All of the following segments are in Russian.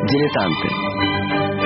Дилетанты.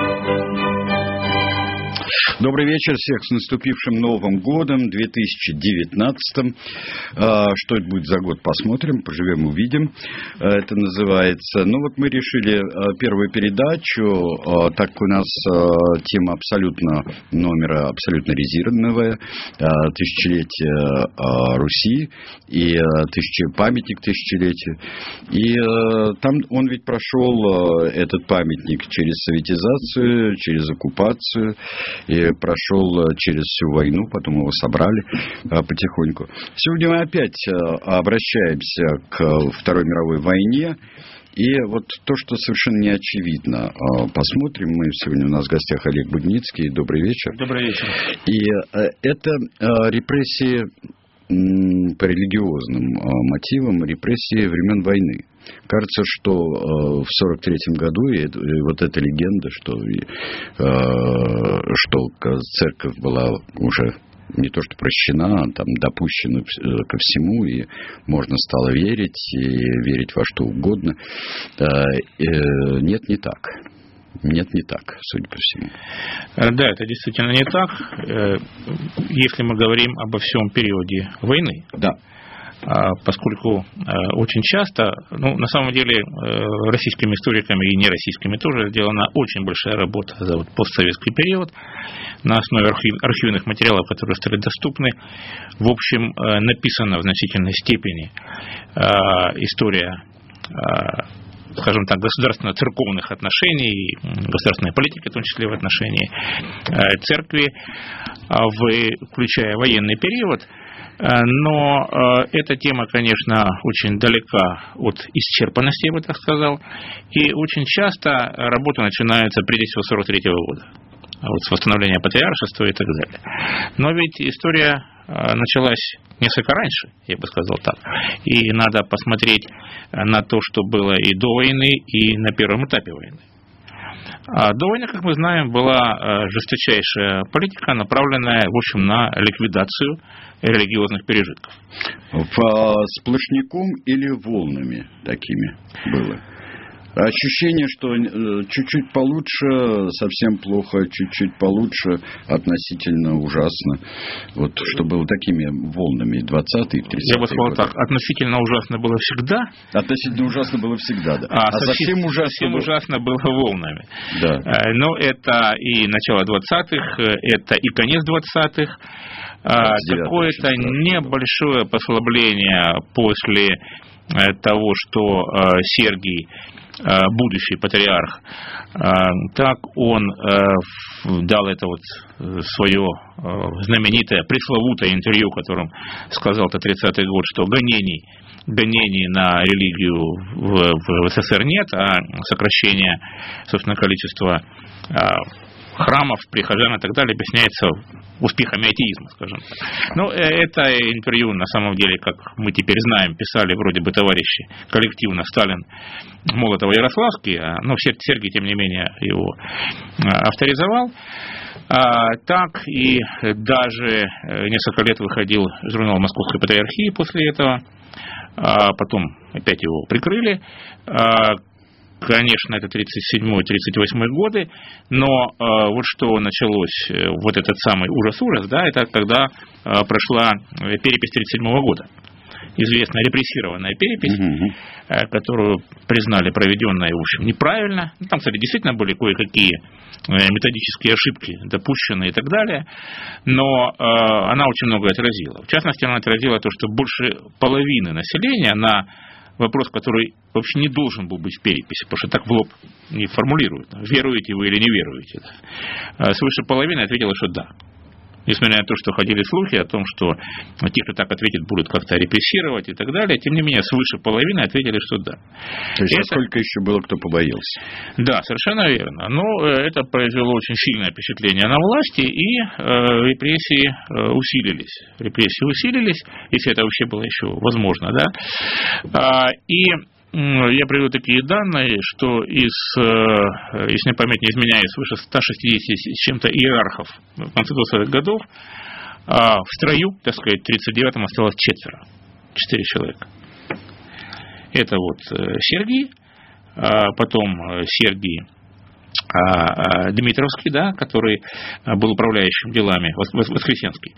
Добрый вечер, всех с наступившим Новым годом, 2019. Что это будет за год, посмотрим, поживем, увидим. Это называется... Ну вот мы решили первую передачу, так как у нас тема номера абсолютно резервная, тысячелетие Руси и памятник тысячелетию. И там он ведь прошел, этот памятник, через советизацию, через оккупацию, и прошел через всю войну, потом его собрали потихоньку. Сегодня мы опять обращаемся к Второй мировой войне. И вот то, что совершенно не очевидно. Посмотрим. Сегодня у нас в гостях Олег Будницкий. Добрый вечер. Добрый вечер. И это репрессии по религиозным мотивам, репрессии времен войны. Кажется, что в 1943 году и вот эта легенда, что церковь была уже не то что прощена, а там допущена ко всему, и можно стало верить, и верить во что угодно. Нет, не так. Нет, не так, судя по всему. Да, это действительно не так, если мы говорим обо всем периоде войны. Да. Поскольку очень часто, на самом деле, российскими историками и нероссийскими тоже сделана очень большая работа за постсоветский период на основе архивных материалов, которые стали доступны. В общем, написана в значительной степени история, скажем так, государственно-церковных отношений, государственной политики, в том числе в отношении церкви, включая военный период. Но эта тема, конечно, очень далека от исчерпанности, я бы так сказал, и очень часто работа начинается прежде всего с 1943 года, с восстановления патриаршества и так далее. Но ведь история началась несколько раньше, я бы сказал так, и надо посмотреть на то, что было и до войны, и на первом этапе войны. До войны, как мы знаем, была жесточайшая политика, направленная, в общем, на ликвидацию религиозных пережитков. Сплошняком или волнами такими было? Ощущение, что чуть-чуть получше, совсем плохо, чуть-чуть получше, относительно ужасно. Вот что было такими волнами 20-е и 30-е. Я бы сказал так, относительно ужасно было всегда. Относительно ужасно было всегда, да. А совсем ужасно было волнами. Да. Но это и начало 20-х, это и конец 20-х. Какое-то небольшое послабление после того, что Сергий, будущий патриарх, так он дал это свое знаменитое, пресловутое интервью, в котором сказал это 30-й год, что гонений на религию в СССР нет, а сокращение, собственно, количества храмов, прихожан и так далее объясняется успехами атеизма, скажем так. Но это интервью, на самом деле, как мы теперь знаем, писали вроде бы товарищи коллективно Сталин, Молотов и Ярославский, но Сергий, тем не менее, его авторизовал. Так и даже несколько лет выходил журнал Московской Патриархии после этого, потом опять его прикрыли. Конечно, это 37-38 годы, но вот что началось, вот этот самый ужас-ужас, да, это когда прошла перепись 37 года. Известная репрессированная перепись, которую признали проведенной, в общем, неправильно. Там, кстати, действительно были кое-какие методические ошибки допущены и так далее, но она очень многое отразила. В частности, она отразила то, что больше половины населения на вопрос, который вообще не должен был быть в переписи, потому что так в лоб не формулируют, веруете вы или не веруете. Свыше половины ответило, что да. Несмотря на то, что ходили слухи о том, что те, кто так ответит, будут как-то репрессировать и так далее, тем не менее, свыше половины ответили, что да. То есть, сколько еще было, кто побоялся? Да, совершенно верно. Но это произвело очень сильное впечатление на власти, и репрессии усилились, если это вообще было еще возможно, да. И я приведу такие данные, что если мне память не изменяет, свыше 160 с чем-то иерархов в конце 20-х годов, в строю, так сказать, в 1939-м осталось 4 человека. Это Сергий, потом Сергий Дмитровский, да, который был управляющим делами, Воскресенский,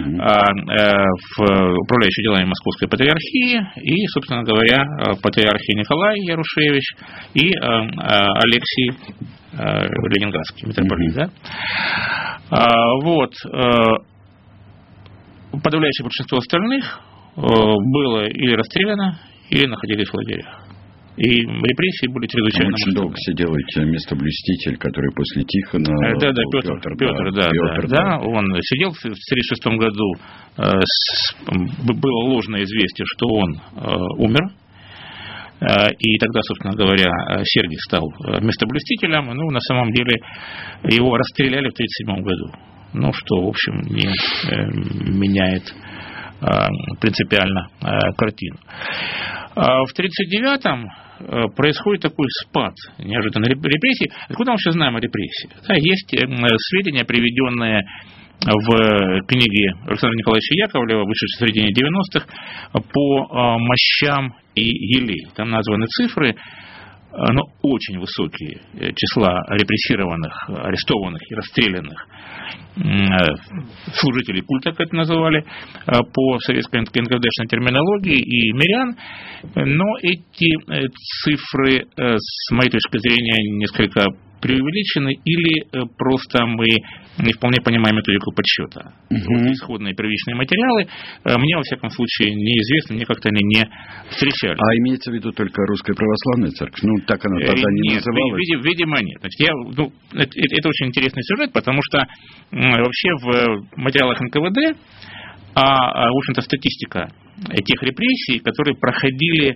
управляющим делами Московской патриархии, и, собственно говоря, патриархи Николай Ярушевич и Алексий Ленинградский, митрополит, да. Вот. Подавляющее большинство остальных было или расстреляно, или находились в лагерях. И репрессии были чрезвычайно очень долго сидел местоблюститель, который после Тихона... Петр, он сидел в 1936 году, было ложное известие, что он умер, и тогда, собственно говоря, Сергий стал местоблюстителем, на самом деле его расстреляли в 1937 году, что, в общем, не меняет принципиально картину. В 1939-м происходит такой спад неожиданно репрессий. Откуда мы сейчас знаем о репрессиях? Да, есть сведения, приведенные в книге Александра Николаевича Яковлева, вышедшей в середине 90-х, по мощам и елей. Там названы цифры, но очень высокие числа репрессированных, арестованных и расстрелянных служителей культа, как это называли, по советской НКВДшной терминологии, и мирян, но эти цифры, с моей точки зрения, несколько преувеличены, или просто мы не вполне понимаем методику подсчета. Исходные первичные материалы мне, во всяком случае, неизвестны, мне как-то они не встречались. А имеется в виду только Русская Православная Церковь? Так она тогда не называлась? Нет, видимо, нет. Значит, это очень интересный сюжет, потому что вообще в материалах НКВД, в общем-то, статистика тех репрессий, которые проходили,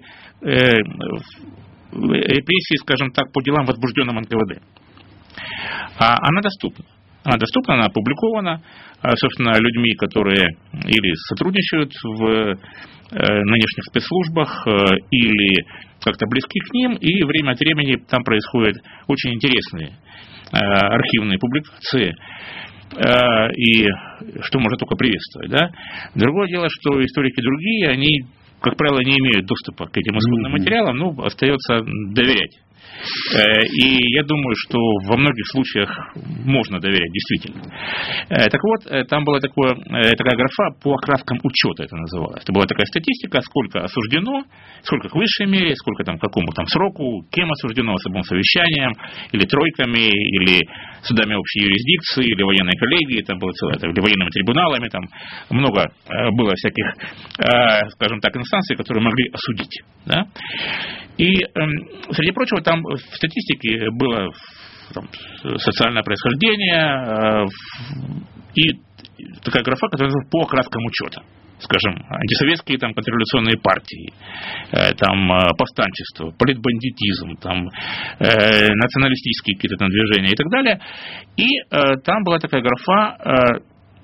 репрессии, скажем так, по делам, возбужденным НКВД. Она доступна. Она опубликована, собственно, людьми, которые или сотрудничают в нынешних спецслужбах, или как-то близки к ним, и время от времени там происходят очень интересные архивные публикации, и что можно только приветствовать. Да? Другое дело, что историки другие, они, как правило, не имеют доступа к этим исходным материалам, остается доверять. И я думаю, что во многих случаях можно доверять, действительно. Так вот, там была такая графа по окраскам учета, это называлось. Это была такая статистика, сколько осуждено, сколько к высшей мере, сколько там, к какому там сроку, кем осуждено, особым совещанием, или тройками, или судами общей юрисдикции, или военной коллегией, там было целое, или военными трибуналами, там много было всяких, скажем так, инстанций, которые могли осудить. Да? И, среди прочего, там в статистике было социальное происхождение и такая графа, которая называется по окраскам учета. Скажем, антисоветские там контрреволюционные партии, там повстанчество, политбандитизм, там националистические какие-то там движения и так далее. И там была такая графа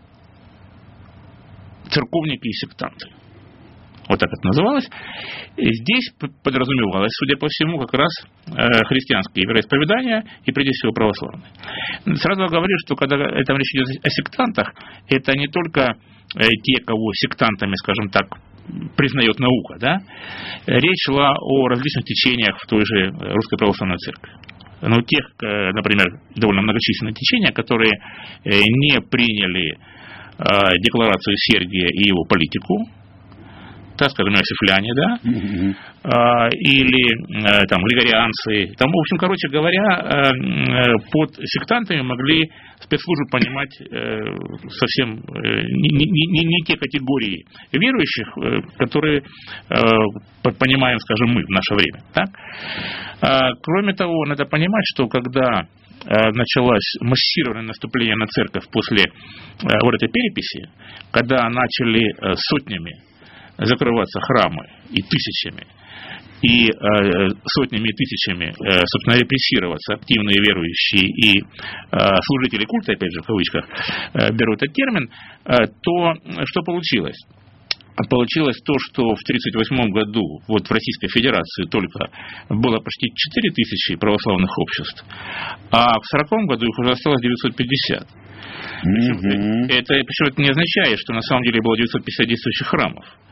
церковники и сектанты. Вот так это называлось. И здесь подразумевалось, судя по всему, как раз христианские вероисповедания и, прежде всего, православные. Сразу говорю, что когда это речь идет о сектантах, это не только те, кого сектантами, скажем так, признает наука, да? Речь шла о различных течениях в той же Русской Православной Церкви. Но тех, например, довольно многочисленные течения, которые не приняли декларацию Сергия и его политику, скажем, иосифляне, да, или там григорианцы, там, в общем, короче говоря, под сектантами могли спецслужбы понимать совсем не те категории верующих, которые понимаем, скажем, мы в наше время. Так? Кроме того, надо понимать, что когда началось массированное наступление на церковь после вот этой переписи, когда начали сотнями закрываться храмы и тысячами, и сотнями и тысячами, собственно, репрессироваться активные верующие и служители культа, опять же, в кавычках, беру этот термин, то что получилось? Получилось то, что в 1938 году вот в Российской Федерации только было почти 4 тысячи православных обществ, а в 1940 году их уже осталось 950. Причем это не означает, что на самом деле было 950 действующих храмов.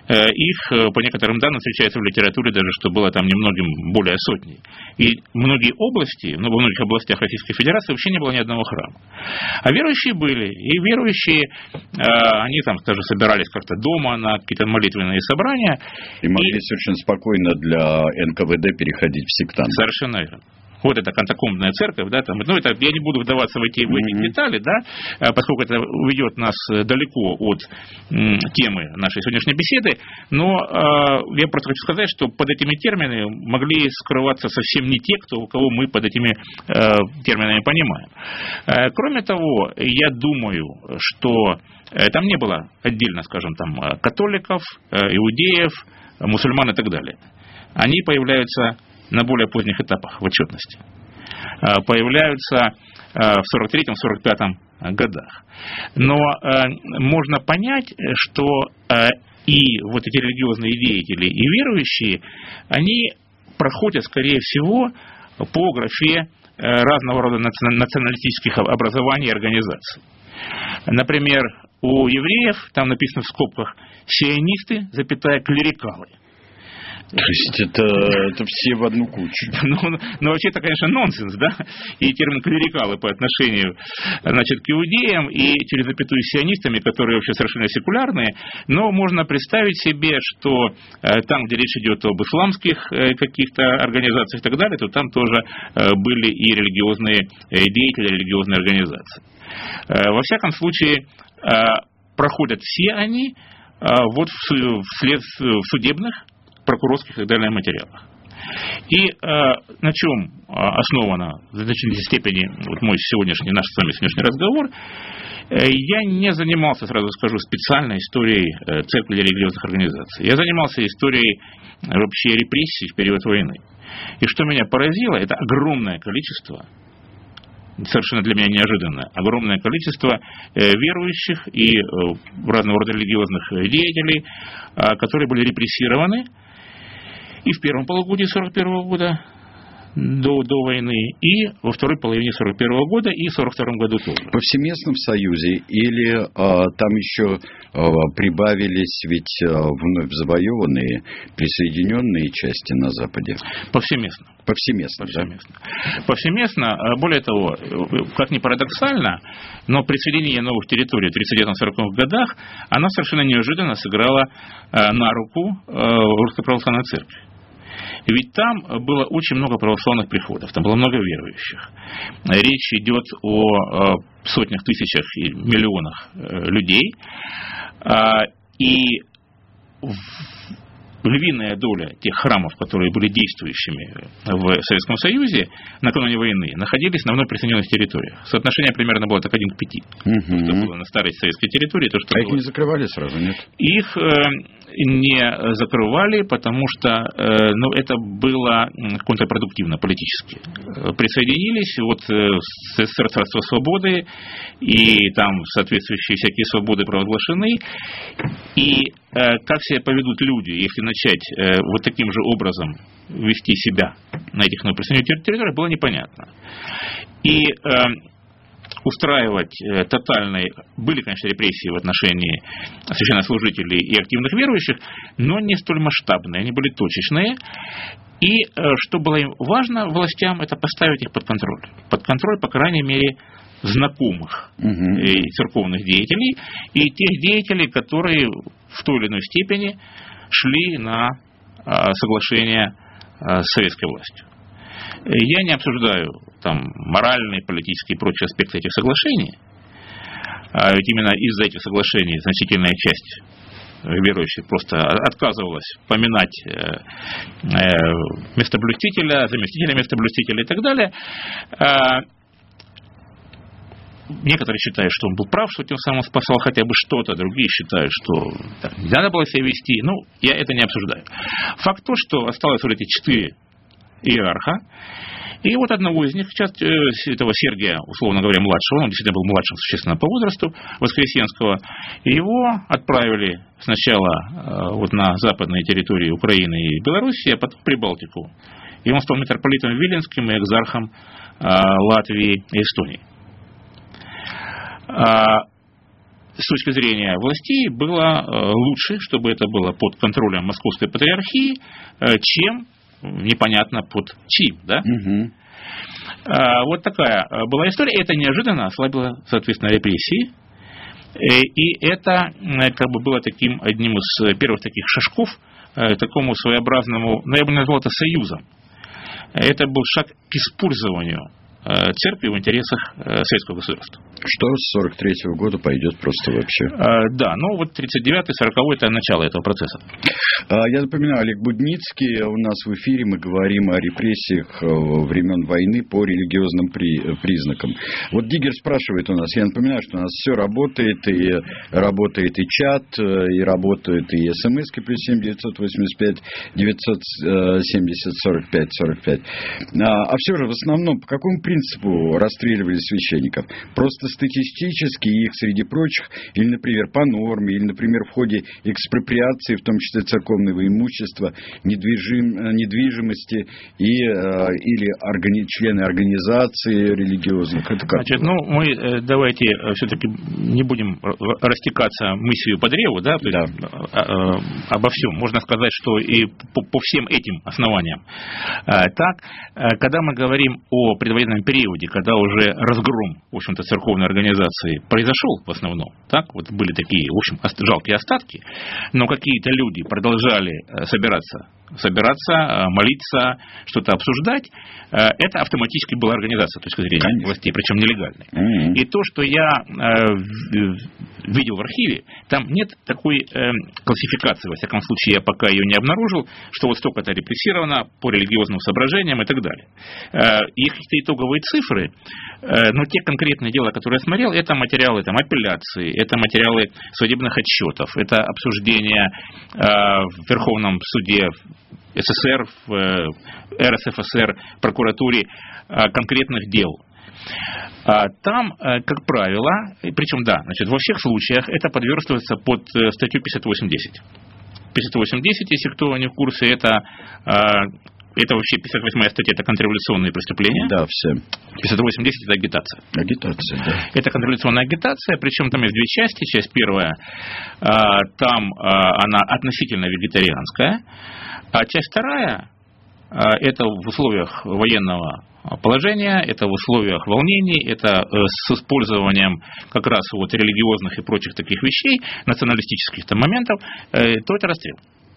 их, по некоторым данным, встречается в литературе даже, что было там немногим более сотни. И многие области, во многих областях Российской Федерации вообще не было ни одного храма. А верующие были. И верующие, они там даже собирались как-то дома на какие-то молитвенные собрания. И могли совершенно спокойно для НКВД переходить в сектант. Совершенно верно. Вот эта катакомбная церковь, да, там, это, я не буду вдаваться в эти детали, да, поскольку это уведет нас далеко от темы нашей сегодняшней беседы, но я просто хочу сказать, что под этими терминами могли скрываться совсем не те, кого мы под этими терминами понимаем. Кроме того, я думаю, что там не было отдельно, скажем, там, католиков, иудеев, мусульман и так далее. Они появляются на более поздних этапах в отчетности. Появляются в 43-45 годах. Но можно понять, что и вот эти религиозные деятели, и верующие, они проходят, скорее всего, по графе разного рода националистических образований и организаций. Например, у евреев, там написано в скобках, сионисты, клерикалы. То есть это все в одну кучу. Ну, вообще это, конечно, нонсенс, да? И термин клерикалы по отношению, значит, к иудеям и через запятую сионистами, которые вообще совершенно секулярные, но можно представить себе, что там, где речь идет об исламских каких-то организациях и так далее, то там тоже были и религиозные деятели, религиозные организации. Во всяком случае, проходят все они вот в судебных, прокурорских и так далее материалах. И на чем основано в значительной степени вот мой сегодняшний, наш с вами сегодняшний разговор, я не занимался, сразу скажу, специальной историей церкви или религиозных организаций. Я занимался историей вообще репрессий в период войны. И что меня поразило, это огромное количество, совершенно для меня неожиданно, огромное количество верующих и разного рода религиозных деятелей, которые были репрессированы и в первом полугодии 1941 года до войны, и во второй половине 1941 года, и в 1942 году тоже. Повсеместно в Союзе или там еще прибавились ведь вновь завоеванные, присоединенные части на Западе? Повсеместно. Повсеместно, да? Повсеместно. Более того, как ни парадоксально, но присоединение новых территорий в 1939-1940 годах, оно совершенно неожиданно сыграло на руку Русской Православной Церкви. Ведь там было очень много православных приходов, там было много верующих. Речь идет о сотнях, тысячах и миллионах людей. И львиная доля тех храмов, которые были действующими в Советском Союзе накануне войны, находились на вновь присоединенных территориях. Соотношение примерно было так 1 к 5. То, что было на старой советской территории. То, что было... их не закрывали сразу, нет? Их не закрывали, потому что это было контрпродуктивно политически. Присоединились вот Царство Свободы, и там соответствующие всякие свободы провозглашены. И как себя поведут люди, если начать вот таким же образом вести себя на этих новоприсоединенных территориях, было непонятно. И устраивать тотальные... Были, конечно, репрессии в отношении священнослужителей и активных верующих, но не столь масштабные, они были точечные. И что было им важно властям, это поставить их под контроль. Под контроль, по крайней мере, знакомых церковных деятелей и тех деятелей, которые в той или иной степени шли на соглашение с советской властью. Я не обсуждаю там моральные, политические и прочие аспекты этих соглашений, ведь именно из-за этих соглашений значительная часть верующих просто отказывалась поминать местоблюстителя, заместителя местоблюстителя и так далее. Некоторые считают, что он был прав, что тем самым спасал хотя бы что-то, другие считают, что не надо было себя вести. Ну, я это не обсуждаю. Факт то, что осталось вот эти 4 иерарха, и вот одного из них, этого Сергия, условно говоря, младшего, он действительно был младшим существенно по возрасту, Воскресенского, его отправили сначала вот на западные территории Украины и Белоруссии, а потом в Прибалтику. И он стал митрополитом Виленским и экзархом Латвии и Эстонии. с точки зрения властей было лучше, чтобы это было под контролем Московской Патриархии, чем непонятно под чьим, да? Угу. Вот такая была история. Это неожиданно ослабило, соответственно, репрессии. И это как бы было таким одним из первых таких шажков к такому своеобразному, я бы назвал это союзом. Это был шаг к использованию церкви в интересах советского государства. Что с 43-го года пойдет просто вообще? Да, 39-й, 40-й – это начало этого процесса. Я напоминаю, Олег Будницкий, у нас в эфире мы говорим о репрессиях времен войны по религиозным признакам. Вот Диггер спрашивает у нас, я напоминаю, что у нас все работает, и работает и чат, и работают и смс-ки плюс 7 985 970 45 45. А все же в основном по какому принципу расстреливали священников? Просто статистически их среди прочих, или, например, по норме, или, например, в ходе экспроприации, в том числе церковного имущества, недвижимости или члены организаций религиозных. Это как? Значит, мы давайте все-таки не будем растекаться мыслью по древу, да? Да. Обо всем. Можно сказать, что и по всем этим основаниям. Так, когда мы говорим о предвоенном периоде, когда уже разгром, в общем-то, церковной организации произошел в основном, так, вот были такие, в общем, жалкие остатки, но какие-то люди продолжали собираться, молиться, что-то обсуждать, это автоматически была организация с точки зрения властей, причем нелегальной. И то, что я видел в архиве, там нет такой классификации, во всяком случае, я пока ее не обнаружил, что вот столько-то репрессировано по религиозным соображениям и так далее. Их какие-то итоговые цифры, но те конкретные дела, которые я смотрел, это материалы там, апелляции, это материалы судебных отчетов, это обсуждение в Верховном суде СССР, в РСФСР, прокуратуре конкретных дел. Там, как правило, причем, да, значит, во всех случаях это подверстывается под статью 58.10. 58.10, если кто не в курсе, это вообще 58-я статья, это контрреволюционные преступления. Да, все. 58.10 это агитация. Агитация, да. Это контрреволюционная агитация, причем там есть две части. Часть первая, там она относительно вегетарианская, а часть вторая, это в условиях военного положения, это в условиях волнений, это с использованием как раз вот религиозных и прочих таких вещей, националистических там моментов, то это расстрел.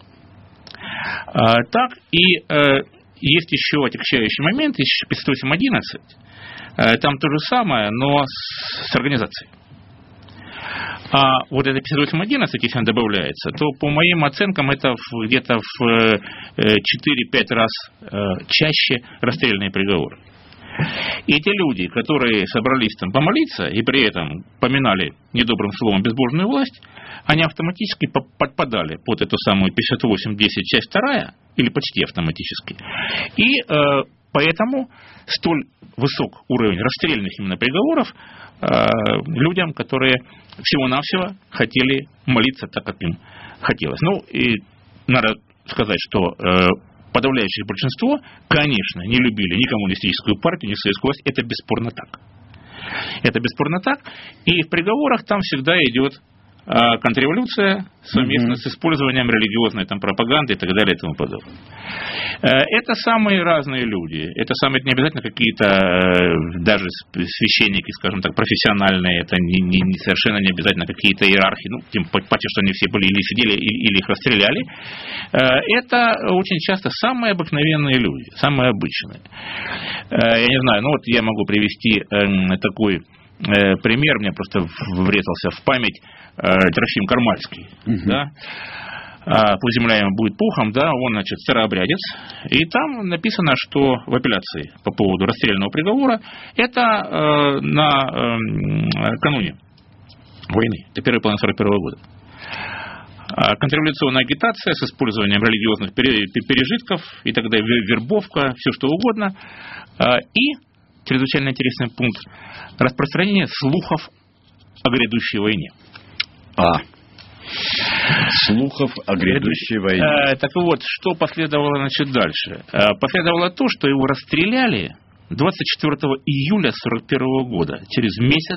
Так, и есть еще отягчающий момент, есть 58.11, там то же самое, но с организацией. А вот это 58.11, если она добавляется, то по моим оценкам это где-то в 4-5 раз чаще расстрельные приговоры. И эти люди, которые собрались там помолиться и при этом поминали недобрым словом безбожную власть, они автоматически подпадали под эту самую 58.10 часть 2, или почти автоматически. И поэтому столь высок уровень расстрельных именно приговоров людям, которые всего-навсего хотели молиться так, как им хотелось. И надо сказать, что подавляющее большинство, конечно, не любили ни коммунистическую партию, ни советскую власть. Это бесспорно так. Это бесспорно так. И в приговорах там всегда идет контрреволюция совместно с использованием религиозной там, пропаганды и так далее и тому подобное. Это самые разные люди. Это самые, не обязательно какие-то даже священники, скажем так, профессиональные. Это не совершенно не обязательно какие-то иерархи. Тем паче, что они все были или сидели, или их расстреляли. Это очень часто самые обыкновенные люди, самые обычные. Я не знаю, я могу привести такой пример, мне просто врезался в память Трофим Кармальский. Да? Пусть земля ему будет пухом, да, он, значит, старообрядец. И там написано, что в апелляции по поводу расстрельного приговора это накануне войны, это первая половина 41 года. Контрреволюционная агитация с использованием религиозных пережитков и так далее, вербовка, все что угодно. И чрезвычайно интересный пункт – распространение слухов о грядущей войне. Слухов о грядущей войне. Так вот, что последовало, значит, дальше? Последовало то, что его расстреляли 24 июля 1941 года, через месяц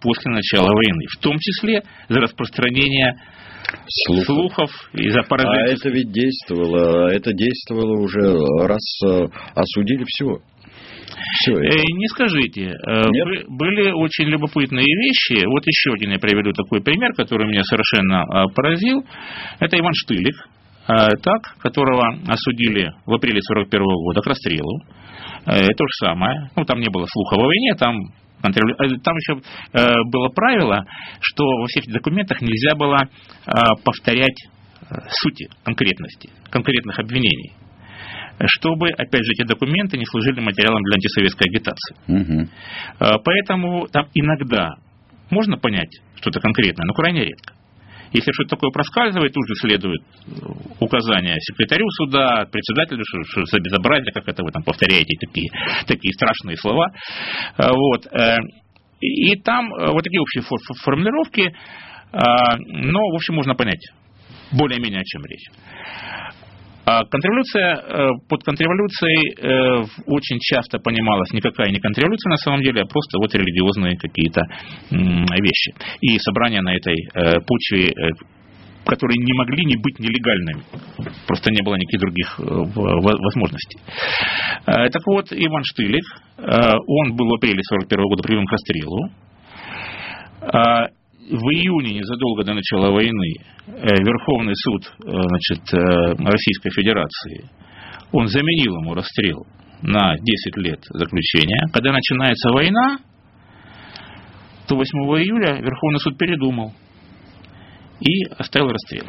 после начала войны, в том числе за распространение слухов и за поражение. А это ведь действовало уже, раз осудили все. Не скажите. Были очень любопытные вещи. Вот еще один я приведу такой пример, который меня совершенно поразил. Это Иван Штылик, которого осудили в апреле 1941 года к расстрелу. То же самое. Там не было слуха о войне, там еще было правило, что во всех документах нельзя было повторять сути, конкретности, конкретных обвинений, чтобы, опять же, эти документы не служили материалом для антисоветской агитации. Угу. Поэтому там иногда можно понять что-то конкретное, но крайне редко. Если что-то такое проскальзывает, тут же следует указание секретарю суда, председателю, что за безобразие, как это вы там повторяете такие страшные слова. Вот. И там вот такие общие формулировки, но, в общем, можно понять более-менее, о чем речь. Контрреволюция, под контрреволюцией очень часто понималась никакая не контрреволюция на самом деле, а просто вот религиозные какие-то вещи. И собрания на этой почве, которые не могли не быть нелегальными. Просто не было никаких других возможностей. Так вот, Иван Штылик, он был в апреле 1941 года приведен к расстрелу. В июне, незадолго до начала войны, Верховный суд, Российской Федерации, он заменил ему расстрел на 10 лет заключения. Когда начинается война, то 8 июля Верховный суд передумал и оставил расстрел.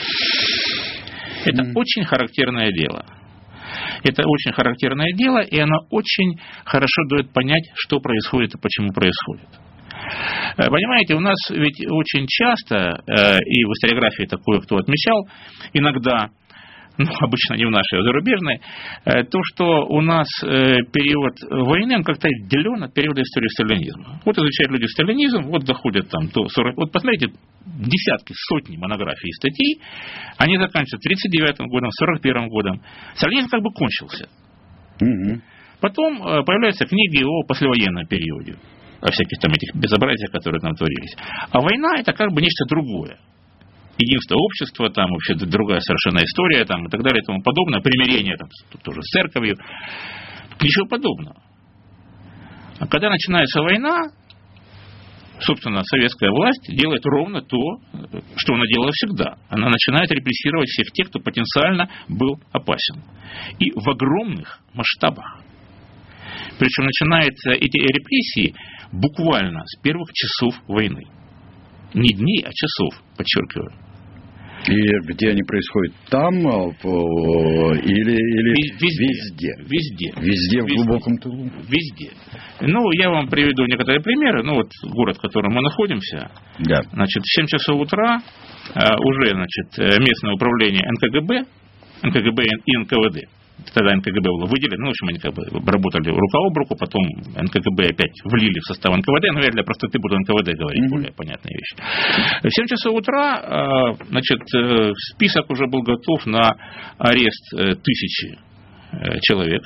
Это очень характерное дело. Это очень характерное дело, и оно очень хорошо дает понять, что происходит и почему происходит. Понимаете, у нас ведь очень часто, и в историографии такое кто отмечал, иногда, обычно не в нашей, а в зарубежной, то, что у нас период войны, он как-то отделен от периода истории сталинизма. Вот изучают люди сталинизм, вот доходят там до 40... Вот посмотрите, десятки, сотни монографий и статей, они заканчиваются 1939 годом, 1941 годом. Сталинизм как бы кончился. Угу. Потом появляются книги о послевоенном периоде, о всяких там этих безобразиях, которые там творились. А война — это как бы нечто другое. Единство общества, там вообще другая совершенно история, там, и так далее, и тому подобное. Примирение там, тоже с церковью. Ничего подобного. А когда начинается война, собственно, советская власть делает ровно то, что она делала всегда. Она начинает репрессировать всех тех, кто потенциально был опасен. И в огромных масштабах. Причем начинаются эти репрессии буквально с первых часов войны. Не дней, а часов, подчеркиваю. И где они происходят? Там или везде? Везде, в глубоком тылу? Везде. Я вам приведу некоторые примеры. Город, в котором мы находимся. Да. В 7 часов утра уже, местное управление НКГБ и НКВД. Тогда НКГБ было выделено, в общем, они как бы работали рука об руку, потом НКГБ опять влили в состав НКВД, но я для простоты буду НКВД говорить, более понятные вещи. В 7 часов утра, список уже был готов на арест 1000 человек.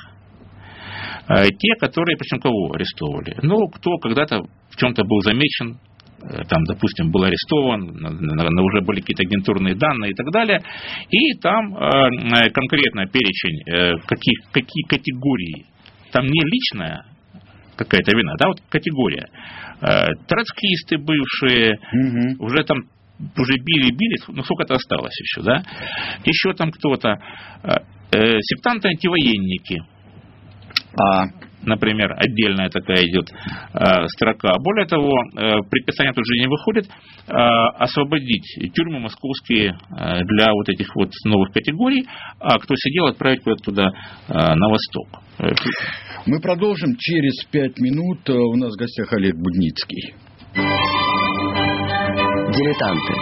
Те, которые, причем кого арестовывали? Кто когда-то в чем-то был замечен, там, допустим, был арестован, уже были какие-то агентурные данные и так далее, и там конкретно перечень, какие категории, там не личная какая-то вина, да, вот категория, троцкисты бывшие, уже там, уже били, сколько-то осталось еще, да, еще там кто-то, сектанты-антивоенники, например, отдельная такая идет строка. Более того, предписание тут же не выходит освободить тюрьмы московские для вот этих вот новых категорий, а кто сидел, отправить куда-то туда на восток. Мы продолжим через 5 минут. У нас в гостях Олег Будницкий. Дилетанты.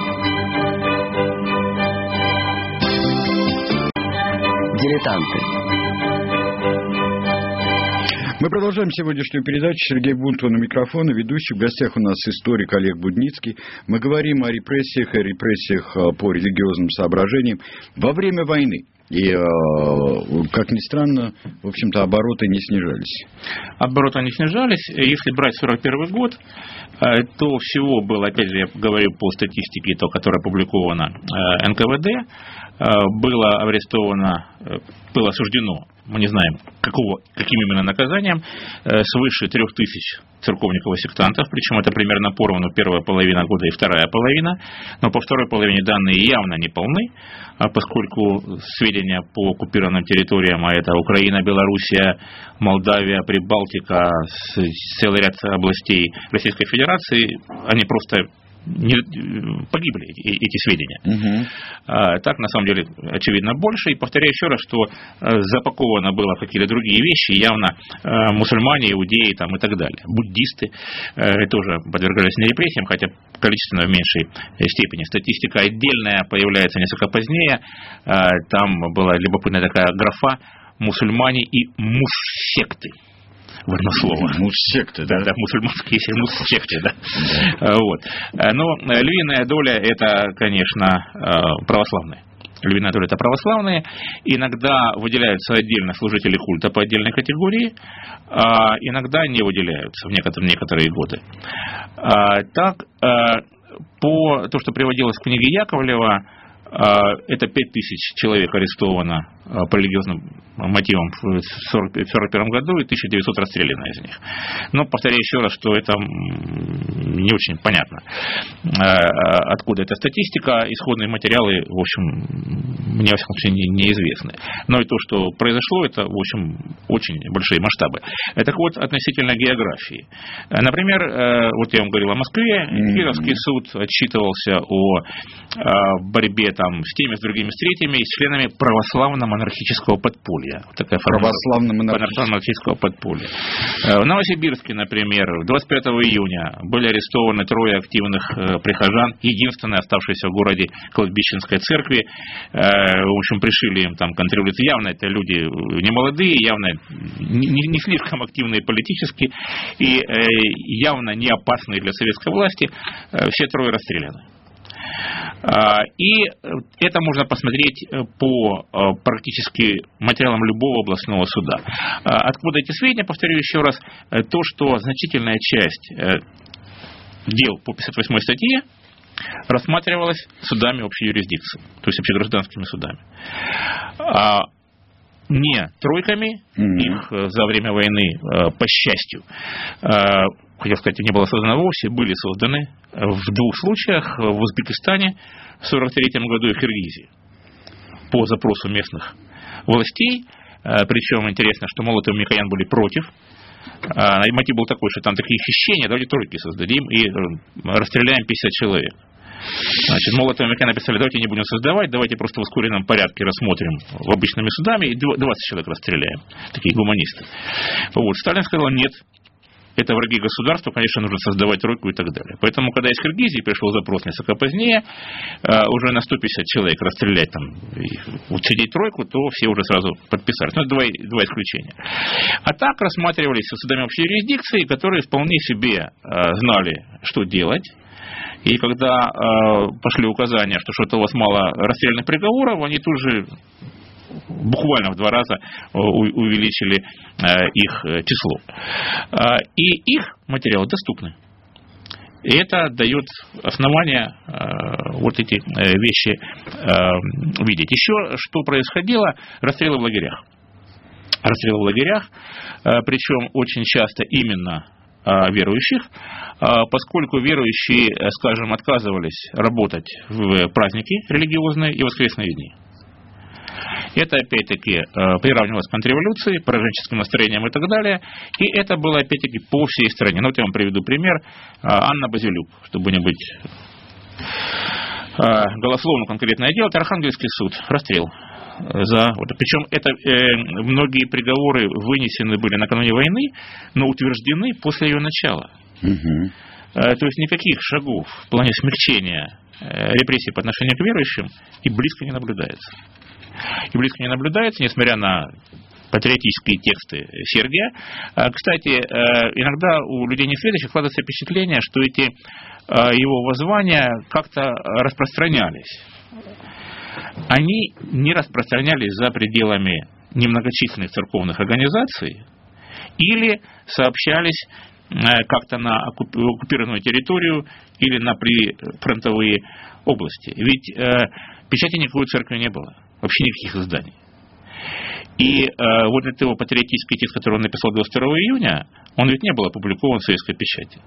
Мы продолжаем сегодняшнюю передачу. Сергей Бунтман у микрофона, ведущий. В гостях у нас историк Олег Будницкий. Мы говорим о репрессиях по религиозным соображениям во время войны. И, как ни странно, в общем-то, обороты не снижались. Обороты не снижались. Если брать 1941 год, то всего было, опять же, я говорю по статистике, которая опубликована НКВД, было арестовано, было осуждено, мы не знаем, каким именно наказанием, свыше 3000 церковников и сектантов, причем это примерно поровну первая половина года и вторая половина, но по второй половине данные явно не полны, поскольку сведения по оккупированным территориям, а это Украина, Белоруссия, Молдавия, Прибалтика, целый ряд областей Российской Федерации, они просто погибли, эти сведения. Так, на самом деле, очевидно, больше. И повторяю еще раз, что запаковано было в какие-то другие вещи, явно мусульмане, иудеи там, и так далее. Буддисты тоже подвергались не репрессиям, хотя количественно в меньшей степени. Статистика отдельная появляется несколько позднее. Там была любопытная такая графа «мусульмане и муссекты». В одно слово. Муссекты, да? Да, мусульманские муссекты, да. Вот. Но львиная доля – это, конечно, православные. Львиная доля – это православные. Иногда выделяются отдельно служители культа по отдельной категории, а иногда не выделяются в некоторые годы. Так, по то, что приводилось в книге Яковлева, это 5000 человек арестовано по религиозным мотивам в 1941 году и 1900 расстреляно из них. Но повторяю еще раз, что это не очень понятно, откуда эта статистика. Исходные материалы, в общем, мне, во всяком случае, неизвестны. Но и то, что произошло, это, в общем, очень большие масштабы. Так вот, относительно географии. Например, вот я вам говорил о Москве. Кировский суд отчитывался о борьбе там с теми, с другими, с третьими, и с членами православно-монархического подполья. Вот такая православно-монархического подполья. В Новосибирске, например, 25 июня были арестованы 3 активных прихожан, единственной оставшейся в городе кладбищенской церкви. В общем, пришили им там контролировать. Явно это люди не молодые, явно не слишком активные политически и явно не опасные для советской власти. Все 3 расстреляны. И это можно посмотреть по практически материалам любого областного суда. Откуда эти сведения, повторю еще раз, то, что значительная часть дел по 58 статье рассматривалась судами общей юрисдикции, то есть общегражданскими судами. Не тройками, их за время войны, по счастью, хотел сказать, не было создано вовсе, были созданы в 2 случаях, в Узбекистане в 1943 году и в Киргизии по запросу местных властей. Причем интересно, что Молотов и Микоян были против. И мотив был такой, что там такие хищения, давайте тройки создадим и расстреляем 50 человек. Значит, Молотов и Микоян написали, давайте не будем создавать, давайте просто в ускоренном порядке рассмотрим обычными судами и 20 человек расстреляем. Такие гуманисты. Вот. Сталин сказал, нет. Это враги государства, конечно, нужно создавать тройку и так далее. Поэтому, когда из Киргизии пришел запрос несколько позднее, уже на 150 человек расстрелять, там, учредить тройку, то все уже сразу подписались. Ну, два исключения. А так рассматривались судами общей юрисдикции, которые вполне себе знали, что делать. И когда пошли указания, что что-то у вас мало расстрельных приговоров, они тут же буквально в 2 раза увеличили их число. И их материалы доступны. И это дает основание вот эти вещи видеть. Еще что происходило? Расстрелы в лагерях. Расстрелы в лагерях, причем очень часто именно верующих, поскольку верующие, скажем, отказывались работать в праздники религиозные и воскресные дни. Это, опять-таки, приравнивалось к контрреволюции, пораженческим настроениям и так далее. И это было, опять-таки, по всей стране. Ну, вот я вам приведу пример. Анна Базилюк, чтобы не быть голословно конкретное дело, это Архангельский суд, расстрел. Причем это многие приговоры вынесены были накануне войны, но утверждены после ее начала. То есть никаких шагов в плане смягчения репрессий по отношению к верующим и близко не наблюдается. Несмотря на патриотические тексты Сергия. Кстати, иногда у людей несведущих складывается впечатление, что эти его воззвания как-то распространялись. Они не распространялись за пределами немногочисленных церковных организаций или сообщались как-то на оккупированную территорию или на прифронтовые области. Ведь печати никакой церкви не было, вообще никаких изданий. И вот этот его патриотический текст, который он написал 22 июня, он ведь не был опубликован в советской печати.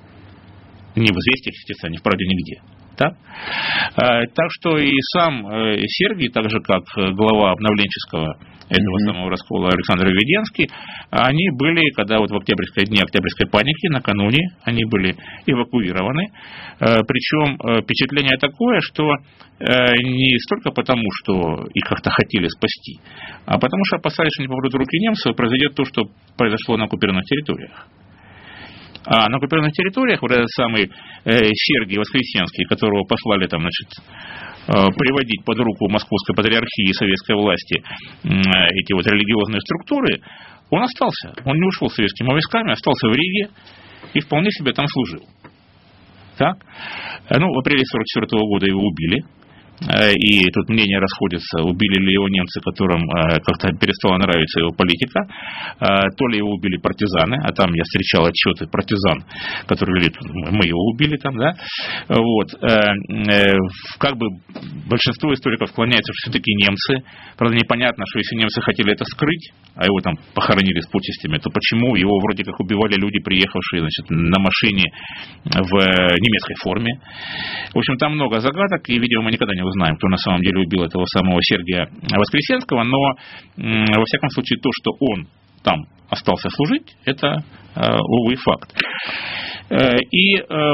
Ни в «Известиях», естественно, ни в «Правде», нигде. Так? Так что и сам Сергий, так же как глава обновленческого этого самого раскола Александр Веденский, они были, когда вот в дни Октябрьской паники, накануне, они были эвакуированы. Причем впечатление такое, что не столько потому, что их как-то хотели спасти, а потому что опасались, что не попадут в руки немцев, произойдет то, что произошло на оккупированных территориях. А на оккупированных территориях вот этот самый Сергий Воскресенский, которого послали там, приводить под руку Московской патриархии и советской власти эти вот религиозные структуры, он остался. Он не ушел советскими войсками, остался в Риге и вполне себе там служил. Так? В апреле 1944 года его убили. И тут мнения расходятся, убили ли его немцы, которым как-то перестала нравиться его политика, то ли его убили партизаны, а там я встречал отчеты партизан, которые говорят, мы его убили там, да, вот, как бы большинство историков склоняется, что все-таки немцы, правда непонятно, что если немцы хотели это скрыть, а его там похоронили с почестями, то почему его вроде как убивали люди, приехавшие, на машине в немецкой форме. В общем, там много загадок, и, видимо, мы никогда не узнаем, кто на самом деле убил этого самого Сергия Воскресенского, но, во всяком случае, то, что он там остался служить, это, увы, факт. И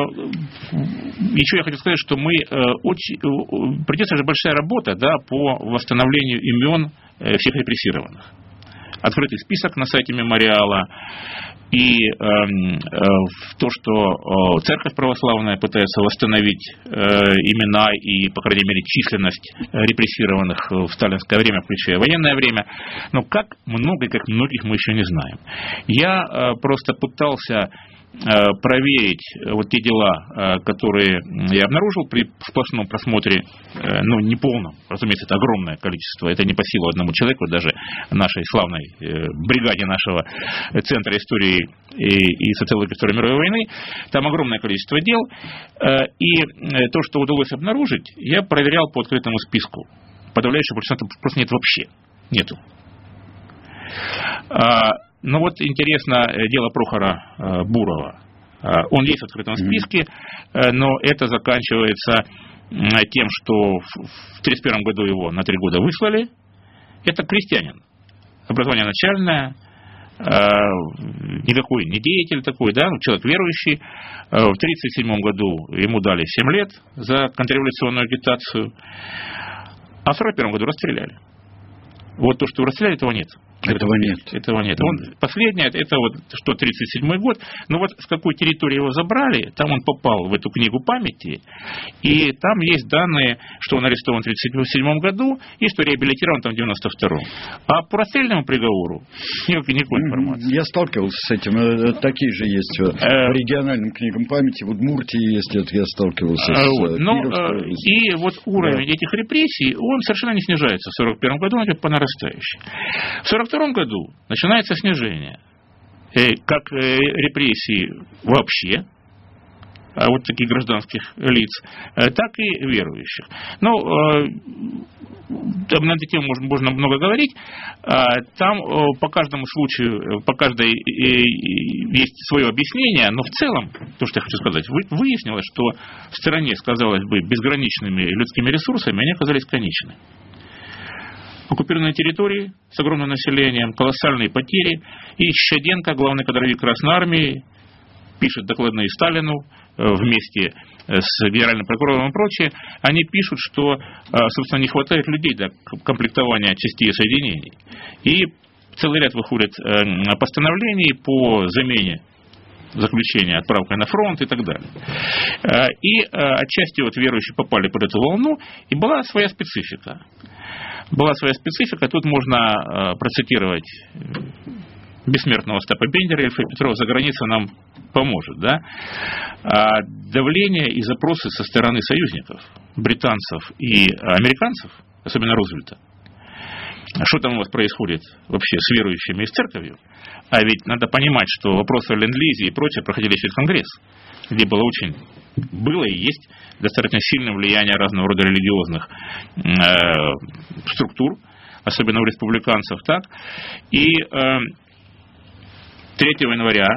еще я хотел сказать, что придется же большая работа, да, по восстановлению имен всех репрессированных. Открытый список на сайте мемориала, и то, что церковь православная пытается восстановить имена и, по крайней мере, численность репрессированных в сталинское время, включая военное время, но как много и как многих мы еще не знаем. Я просто пытался проверить вот те дела, которые я обнаружил при сплошном просмотре, неполном, разумеется, это огромное количество, это не по силу одному человеку, даже нашей славной бригаде нашего Центра истории и социологии Второй мировой войны, там огромное количество дел, и то, что удалось обнаружить, я проверял по открытому списку. Подавляющего большинства просто нет вообще, нету. Но вот интересно дело Прохора Бурова. Он есть в открытом списке, но это заканчивается тем, что в 1931 году его на 3 года выслали. Это крестьянин. Образование начальное, никакой не деятель такой, да, человек верующий. В 1937 году ему дали 7 лет за контрреволюционную агитацию, а в 1941 году расстреляли. Вот то, что расстреляли, этого нет. Этого нет. Последнее, это вот что 1937 год, но вот с какой территории его забрали, там он попал в эту книгу памяти, и там есть данные, что он арестован в 1937 году, и что реабилитирован там в 1992. А по расстрельному приговору никакой информации. Я сталкивался с этим, такие же есть по региональным книгам памяти, в Удмуртии есть, я сталкивался с и вот уровень этих репрессий, он совершенно не снижается в 1941 году, он идет по нарастающей. В 1942 году начинается снижение как репрессий вообще, вот таких гражданских лиц, так и верующих. Там над этим можно много говорить. Там по каждому случаю, по каждой есть свое объяснение, но в целом, то, что я хочу сказать, выяснилось, что в стране, казалось бы, безграничными людскими ресурсами, они оказались конечны. Оккупированные территории с огромным населением, колоссальные потери. И Щаденко, главный кадровик Красной Армии, пишет докладные Сталину вместе с генеральным прокурором и прочее. Они пишут, что, собственно, не хватает людей для комплектования частей и соединений. И целый ряд выходит постановлений по замене заключения отправкой на фронт и так далее. И отчасти вот верующие попали под эту волну, и была своя специфика. была своя специфика. Тут можно процитировать бессмертного Остапа Бендера: Ильф и Петров за границей нам поможет. Да? Давление и запросы со стороны союзников, британцев и американцев, особенно Рузвельта. Что там у вас происходит вообще с верующими и с церковью? А ведь надо понимать, что вопросы о ленд-лизе и прочее проходили через Конгресс, где было и есть достаточно сильное влияние разного рода религиозных структур, особенно у республиканцев. Так? И 3 января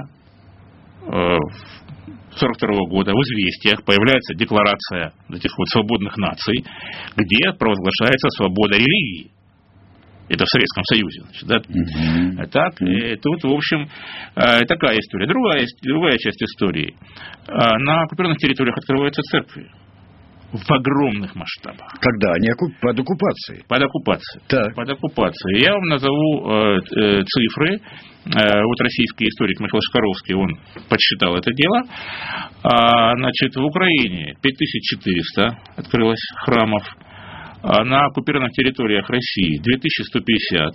1942 года в «Известиях» появляется декларация этих вот свободных наций, где провозглашается свобода религии. Это в Советском Союзе. Значит, да? Так, тут, в общем, такая история. Другая часть истории. На оккупированных территориях открываются церкви. В огромных масштабах. Когда они под оккупацией? Под оккупацией. Так. Под оккупацией. Я вам назову цифры. Вот российский историк Михаил Шкаровский, он подсчитал это дело. Значит, в Украине 5400 открылось храмов. На оккупированных территориях России 2150,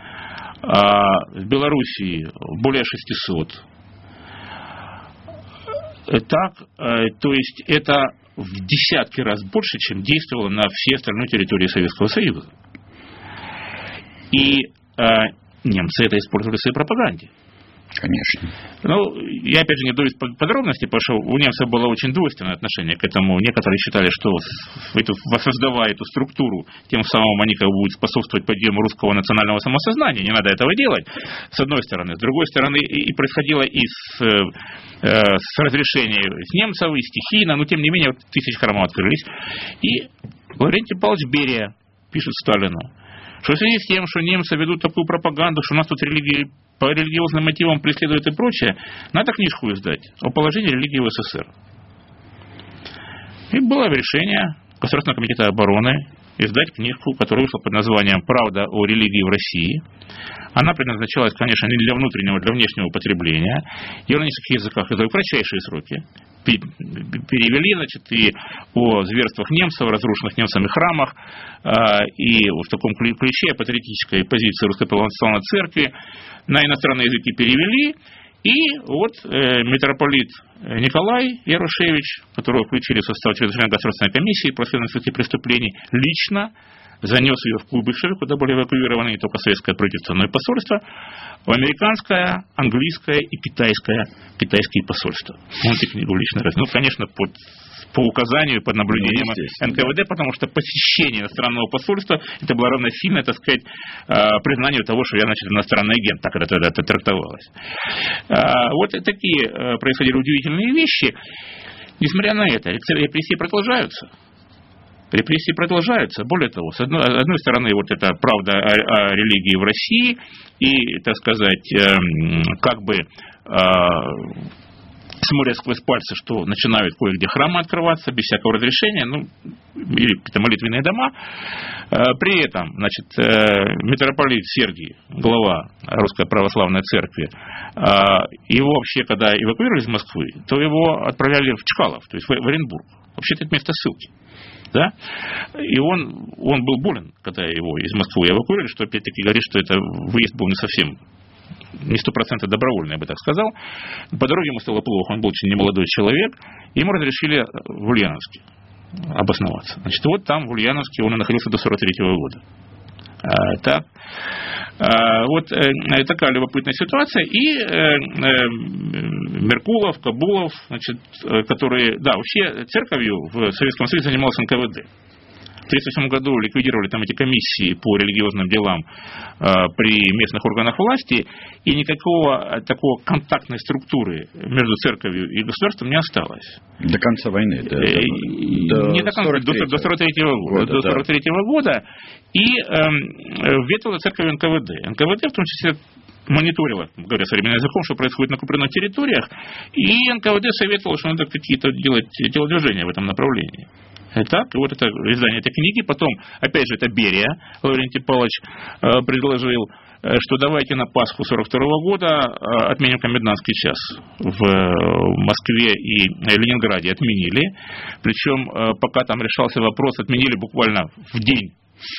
в Белоруссии более 600. Так, то есть это в десятки раз больше, чем действовало на всей остальной территории Советского Союза. И немцы это использовали в своей пропаганде. Конечно. Ну, я опять же не даю подробностей, потому что у немцев было очень двойственное отношение к этому. Некоторые считали, что воссоздавая эту структуру, тем самым они как бы будут способствовать подъему русского национального самосознания. Не надо этого делать, с одной стороны. С другой стороны, и происходило с разрешения с немцев, и стихийно, но тем не менее, 1000 храмов открылись. И Лаврентий Павлович Берия пишет Сталину, что в связи с тем, что немцы ведут такую пропаганду, что у нас тут по религиозным мотивам преследуют и прочее, надо книжку издать о положении религии в СССР. И было решение Государственного комитета обороны издать книжку, которая вышла под названием «Правда о религии в России». Она предназначалась, конечно, не для внутреннего, для внешнего употребления. Ее на нескольких языках издали в кратчайшие сроки. Перевели, значит, и о зверствах немцев, разрушенных немцами храмах, и в таком ключе о патриотической позиции Русской Православной Церкви на иностранные языки перевели. И вот митрополит Николай Ярушевич, которого включили в состав Чрезвычайной государственной комиссии по расследованию таких преступлений, лично занес ее в Куйбышев, куда были эвакуированы не только советское правительство, но и посольство, в американское, английское и китайские посольства. Он эту книгу лично разнес. Ну, конечно, по указанию, под наблюдением НКВД, потому что посещение иностранного посольства, это было равносильно, так сказать, признанию того, что я, значит, иностранный агент, так это тогда трактовалось. Вот такие происходили удивительные вещи. Несмотря на это, репрессии продолжаются. Репрессии продолжаются. Более того, с одной стороны, вот эта правда о религии в России и, так сказать, как бы смотрят сквозь пальцы, что начинают кое-где храмы открываться без всякого разрешения, ну, или какие-то молитвенные дома. При этом, значит, митрополит Сергий, глава Русской Православной Церкви, его вообще, когда эвакуировали из Москвы, то его отправляли в Чкалов, то есть в Оренбург. Вообще-то это место ссылки. Да? И он был болен, когда его из Москвы эвакуировали, что опять-таки говорит, что это выезд был не совсем, не 100% добровольный, я бы так сказал. По дороге ему стало плохо, он был очень немолодой человек, ему разрешили в Ульяновске обосноваться. Значит, вот там, в Ульяновске, он и находился до 1943 года. Так. Вот такая любопытная ситуация. И Меркулов, Кабулов, значит, которые, да, вообще церковью в Советском Союзе занимался НКВД. В 1938 году ликвидировали там эти комиссии по религиозным делам при местных органах власти, и никакого такого контактной структуры между церковью и государством не осталось. До конца войны, да? Не до конца, до 1943 года. И вветовала церковь НКВД. НКВД в том числе мониторила, говоря современным языком, что происходит на оккупированных территориях, и НКВД советовало, что надо какие-то делать телодвижения в этом направлении. Так, и вот это издание этой книги. Потом, опять же, это Берия, Лаврентий Павлович предложил, что давайте на Пасху 1942 года отменим комендантский час. В Москве и Ленинграде отменили. Причем, пока там решался вопрос, отменили буквально в день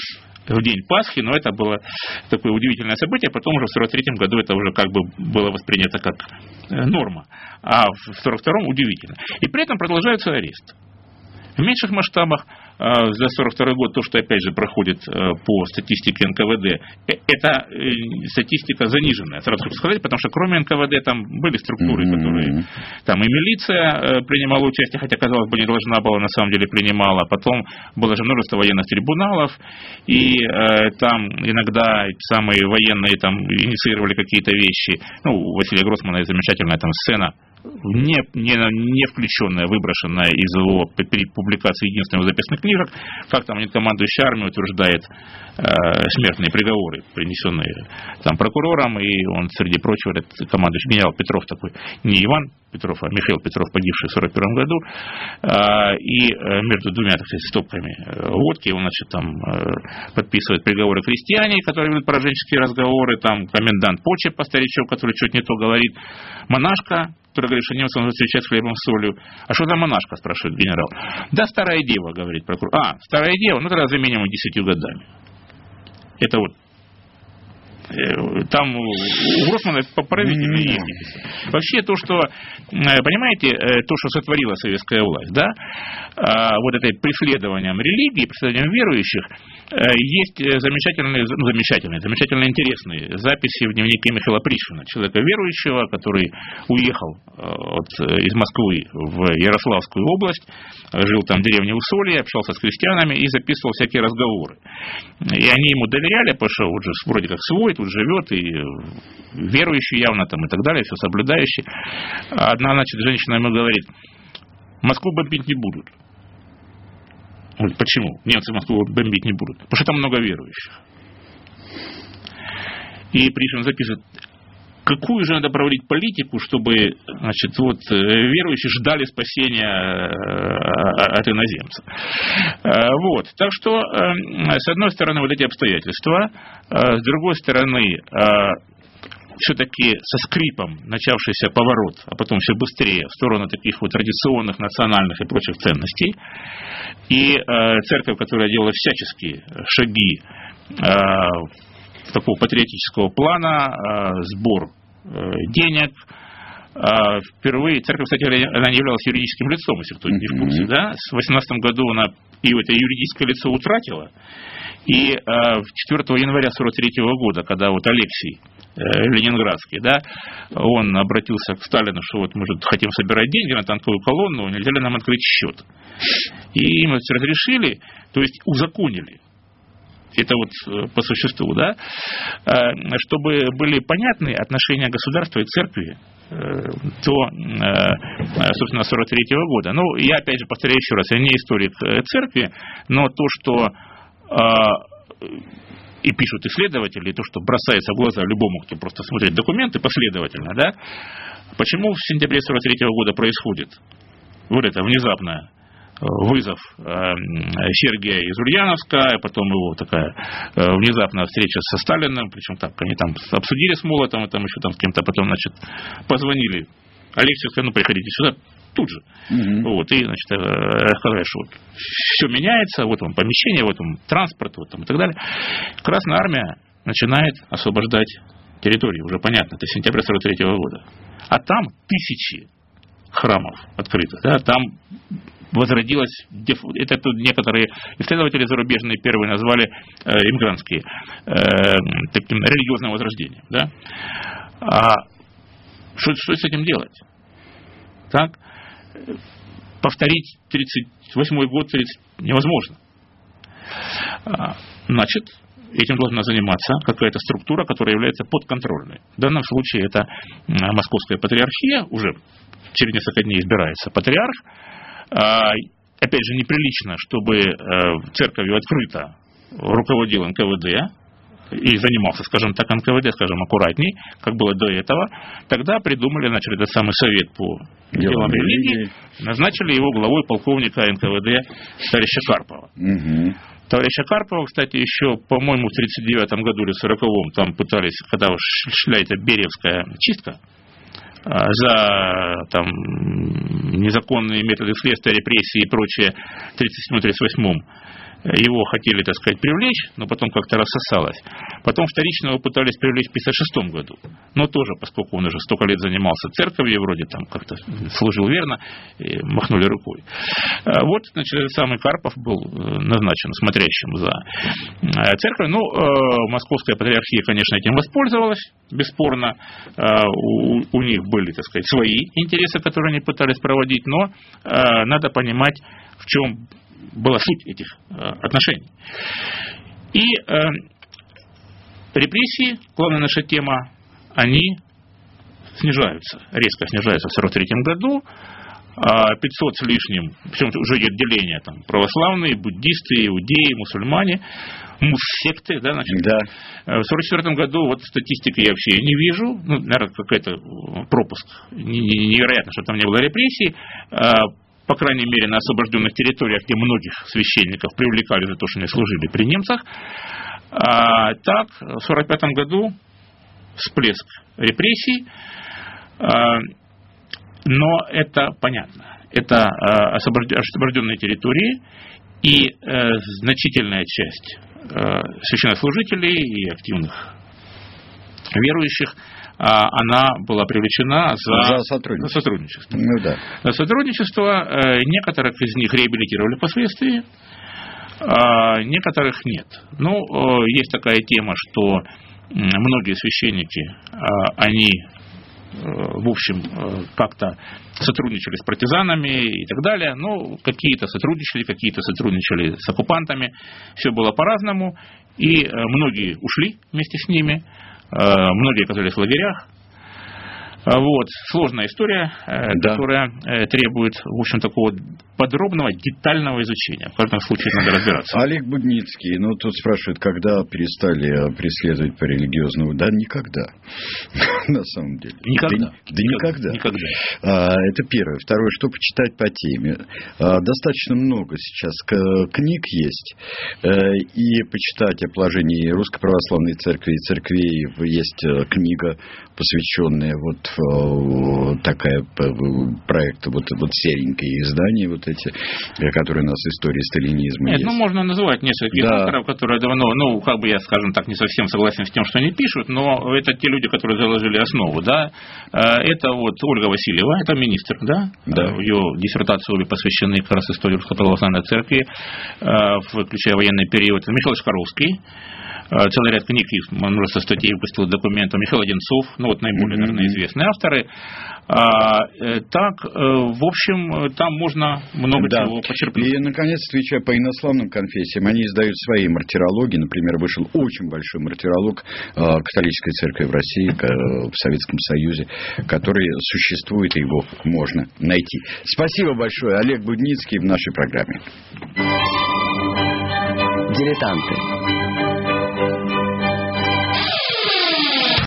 в день Пасхи, но это было такое удивительное событие, потом уже в 1943 году это уже как бы было воспринято как норма, а в 1942 удивительно. И при этом продолжается арест. В меньших масштабах за 1942 год то, что опять же проходит по статистике НКВД, это статистика заниженная, сразу хочу сказать, потому что кроме НКВД там были структуры, которые там и милиция принимала участие, хотя, казалось бы, не должна была, на самом деле принимала, потом было же множество военных трибуналов, и там иногда самые военные там инициировали какие-то вещи. Ну, у Василия Гроссмана есть замечательная там сцена, не включенная, выброшенная из его публикации единственных записных книжек, как там командующий армией утверждает смертные приговоры, принесенные там прокурором, и он, среди прочего, этот командующий генерал Петров такой, не Иван Петров, а Михаил Петров, погибший в 1941 году, и между двумя, так сказать, стопками водки он, значит, там подписывает приговоры крестьяне, которые ведут пораженческие разговоры, там комендант почеп, старичок, который что-то не то говорит, монашка, который говорит, что немцам нужно встречать с хлебом с солью. А что за монашка, спрашивает генерал. Да, старая дева, говорит прокурор. А, старая дева, ну тогда заменим 10 годами. Это вот там у Гроссмана поправительные есть. Вообще то, что, понимаете, то, что сотворила советская власть, да, вот это преследованием религии, преследованием верующих, есть замечательно интересные записи в дневнике Михаила Пришвина, человека верующего, который уехал из Москвы в Ярославскую область, жил там в деревне Усолье, общался с крестьянами и записывал всякие разговоры. И они ему доверяли, потому что он же вроде как свой, тут живет, и верующий явно там и так далее, все соблюдающий. Одна, значит, женщина ему говорит: Москву бомбить не будут. Он говорит: почему? Немцы Москву бомбить не будут. Потому что там много верующих. И Пришвин записывает, какую же надо проводить политику, чтобы, значит, вот, верующие ждали спасения от иноземцев. Вот. Так что, с одной стороны, вот эти обстоятельства, с другой стороны, все-таки со скрипом начавшийся поворот, а потом все быстрее в сторону таких вот традиционных, национальных и прочих ценностей. И церковь, которая делала всяческие шаги такого патриотического плана, сбор денег. Впервые церковь, кстати, она не являлась юридическим лицом, если кто не в курсе, да? В 18 году она и это юридическое лицо утратила. И 4 января 1943 года, когда вот Алексий Ленинградский, да, он обратился к Сталину, что вот мы же хотим собирать деньги на танковую колонну, нельзя ли нам открыть счет? И им разрешили, то есть узаконили. Это вот по существу, да, чтобы были понятны отношения государства и церкви до, собственно, 1943 года. Ну, я опять же повторяю еще раз, я не историк церкви, но то, что и пишут исследователи, и то, что бросается в глаза любому, кто просто смотрит документы последовательно, да, почему в сентябре 1943 года происходит вот это внезапное вызов Сергия из Ульяновска, потом его такая внезапная встреча со Сталиным, причем так, они там обсудили с Молотом, и там еще там с кем-то, потом, значит, позвонили Алексею, сказали: ну, приходите сюда, тут же. Вот, и, значит, сказали, что вот все меняется, вот вам помещение, вот вам транспорт, вот там и так далее. Красная армия начинает освобождать территорию, уже понятно, это сентябрь 1943 года. А там тысячи храмов открыто, да, там возродилось, это тут некоторые исследователи зарубежные первые назвали иммигрантские, таким религиозным возрождением, да. А что с этим делать? Так, повторить 38-й год невозможно. Значит, этим должна заниматься какая-то структура, которая является подконтрольной. В данном случае это Московская патриархия, уже через несколько дней избирается патриарх. Опять же, неприлично, чтобы церковью открыто руководил НКВД и занимался, скажем так, НКВД, скажем, аккуратней, как было до этого. Тогда придумали, значит, этот самый совет по делам религии, назначили его главой полковника НКВД товарища Карпова. Товарища Карпова, кстати, еще, по-моему, в 1939 году или в 1940-м там пытались, когда шла эта Бериевская чистка, за там незаконные методы следствия, репрессии и прочее в 1937-1938 его хотели, так сказать, привлечь, но потом как-то рассосалось. Потом вторично его пытались привлечь в 1956 году. Но тоже, поскольку он уже столько лет занимался церковью, вроде там как-то служил верно, и махнули рукой. Вот, значит, этот самый Карпов был назначен смотрящим за церковью. Ну, Московская патриархия, конечно, этим воспользовалась, бесспорно. У них были, так сказать, свои интересы, которые они пытались проводить, но надо понимать, в чем была суть этих отношений. И репрессии, главная наша тема, они снижаются, резко снижаются в 1943 году. 500 с лишним, причем уже идет деление, там, православные, буддисты, иудеи, мусульмане, муссекты, да, значит. Да. В 1944 году, вот статистики я вообще не вижу, ну, наверное, какой-то пропуск, невероятно, что там не было репрессий, по крайней мере, на освобожденных территориях, где многих священников привлекали за то, что они служили при немцах. Так, в 1945 году всплеск репрессий, но это понятно. Это освобожденные территории, и значительная часть священнослужителей и активных верующих, она была привлечена за сотрудничество. Ну, да. За сотрудничество. Некоторых из них реабилитировали впоследствии, некоторых нет. Ну, есть такая тема, что многие священники, они, в общем, как-то сотрудничали с партизанами и так далее. Ну, какие-то сотрудничали с оккупантами. Все было по-разному. И многие ушли вместе с ними. Многие оказались в лагерях. Вот. Сложная история, которая требует, в общем, такого подробного, детального изучения. В каждом случае надо разбираться. Олег Будницкий, ну, тут спрашивают, когда перестали преследовать по религиозному? Да, никогда. На самом деле. Никогда. Никогда. Это первое. Второе, что почитать по теме. Достаточно много сейчас книг есть. И почитать о положении Русской Православной Церкви и церквей. Есть книга, посвященная вот такая проект, вот серенькие издания, вот эти, которые у нас история сталинизма. Нет, есть. Ну, можно называть нескольких авторов, которые давно, ну, как бы я, скажем так, не совсем согласен с тем, что они пишут, но это те люди, которые заложили основу, да. Это вот Ольга Васильева, это министр, да. Ее диссертации обе посвящены как раз истории Русской Православной Церкви, включая военный период. Михаил Шкаровский. Целый ряд книг, множество статей выпустил документов. Михаил Одинцов, ну вот наиболее, наверное, известные авторы. Так, в общем, там можно много чего почерпнуть. И, наконец, отвечая по инославным конфессиям, они издают свои мартирологии. Например, вышел очень большой мартиролог католической церкви в России, в Советском Союзе, который существует, и его можно найти. Спасибо большое. Олег Будницкий в нашей программе. Дилетанты.